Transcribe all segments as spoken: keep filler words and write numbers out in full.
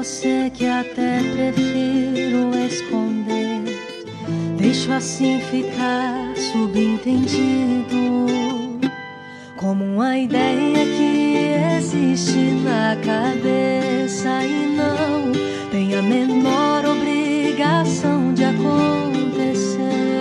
você que até prefiro esconder. Deixo assim ficar subentendido, como uma ideia que existe na cabeça e não tem a menor obrigação de acontecer.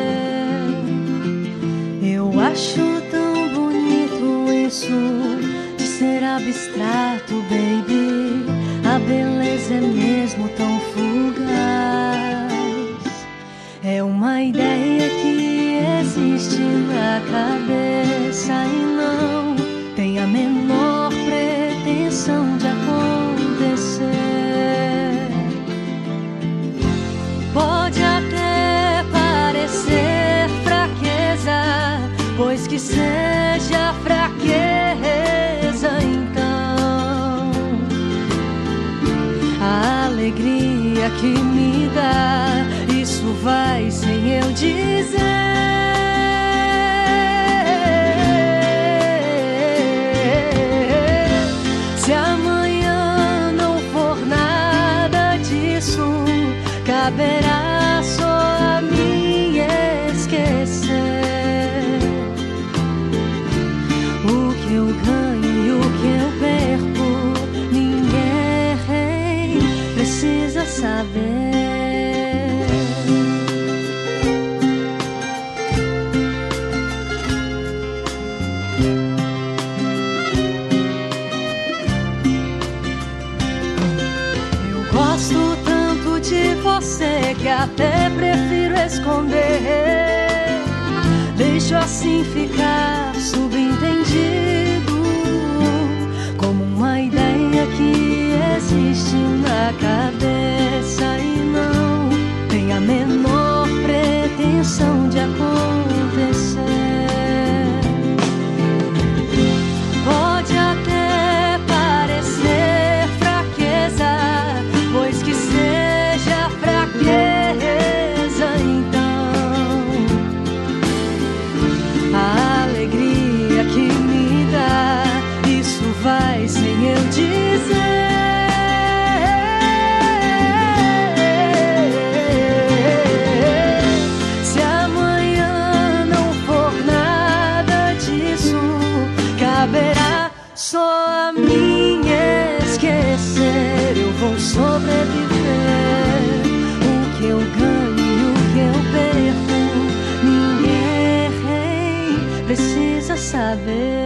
Eu acho tão bonito isso de ser abstrato, baby. A beleza é mesmo tão fugaz. É uma ideia que existe na cabeça e não tem a menor pretensão de acontecer. Pode até parecer fraqueza, pois que seja fraqueza então. A alegria que me dá, isso vai sem eu dizer. Se amanhã não for nada disso, caberá só a mim esquecer. O que eu ganho e o que eu perco, ninguém precisa saber. Gosto tanto de você que até prefiro esconder. Deixo assim ficar subentendido, como uma ideia que existe na cabeça e não tem a menor pretensão de acontecer. Pode até parecer fraqueza, pois que seja fraqueza então. A alegria que me dá, isso vai sem eu dizer. Se amanhã não for nada disso, caberá só a mim esquecer. Eu vou sobreviver. O que eu ganho e o que eu perco, ninguém precisa saber.